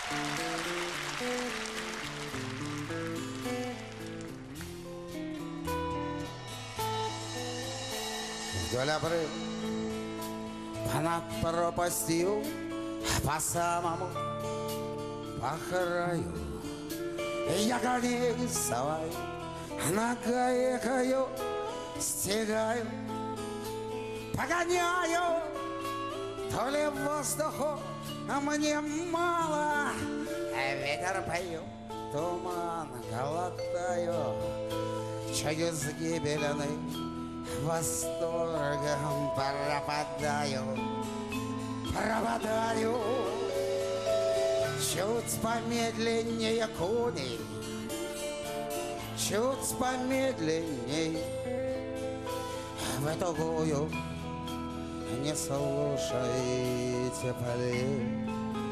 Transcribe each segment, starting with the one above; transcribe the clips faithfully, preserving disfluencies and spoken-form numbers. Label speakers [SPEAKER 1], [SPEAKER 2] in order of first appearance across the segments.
[SPEAKER 1] Вдоль обрыва, над пропастью, по самому по краю я коней соваю, нагоекаю, стигаю, погоняю. То ли воздуху мне мало, ветер пою, туман глотаю, чудес гибельный восторгом пропадаю, пропадаю. Чуть помедленнее куни, чуть помедленней, в тугую не слушайте полей.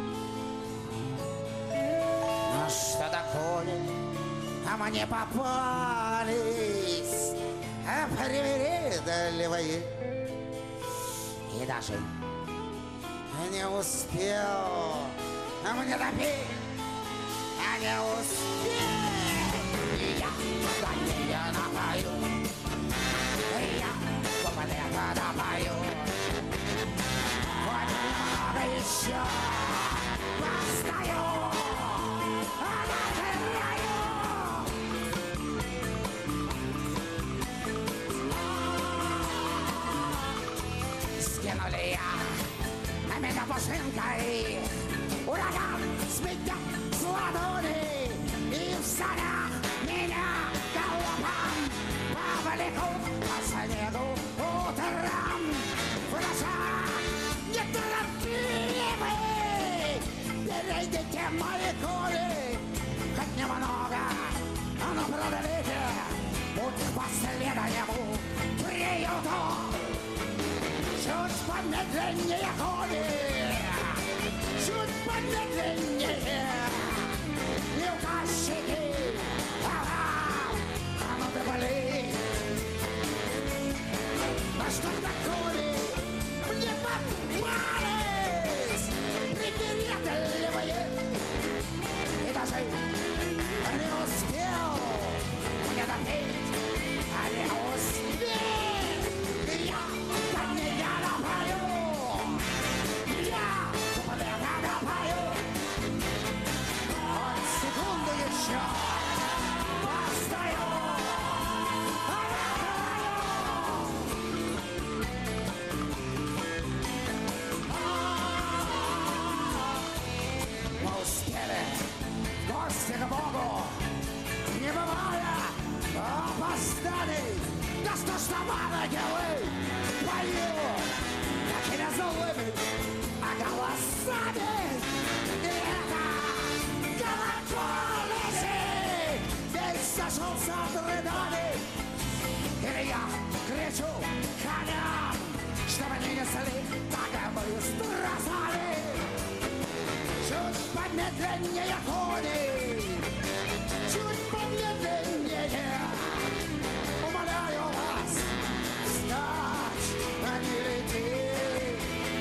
[SPEAKER 1] Ну что-то кони, а мне попались привередливые, и даже не успел мне допить, а не успел. Я коней напою, я куплета напою, хоть много еще постою на краю. Скинули я на меня пушинкой, ураган сметет с ладони, и в санях меня галопом повлекут по снегу утром. В глазах неторопливы, перейдите мои кони, хоть немного, но преодолейте путь к последнему приюту. Чуть помедленнее кони, чуть помедленнее, не указчики, ага, а ну ты вали. На что такое мне попались привередливые, и даже не успел мне допить, а не успел. Я коней напою, я куплета напою, хоть секунду еще постою на краю. Мы успели в гости к Богу, не бывая опозданий. Да что ж там ангелы поют такими злыми, а голосами это колокольницы. Весь сошелся от рыданий, и я кричу коням, чтобы не несли так быстро сами. Чуть помедленнее кони, чуть помедленнее, умоляю вас, встать, а не лететь.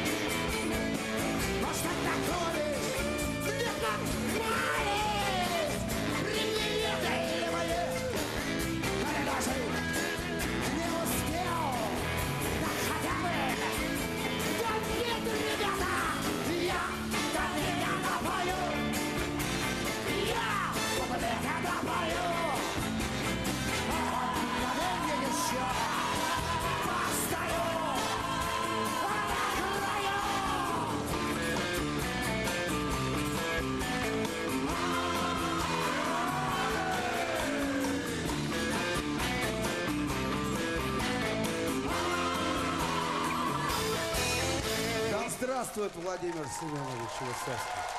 [SPEAKER 1] Но что такое не попались привередливые, но даже не успел, так хотя бы допить, ребята, я коней напою, я куплета напою. Еще постою на краю.
[SPEAKER 2] Да здравствует Владимир Семенович Лысецкий.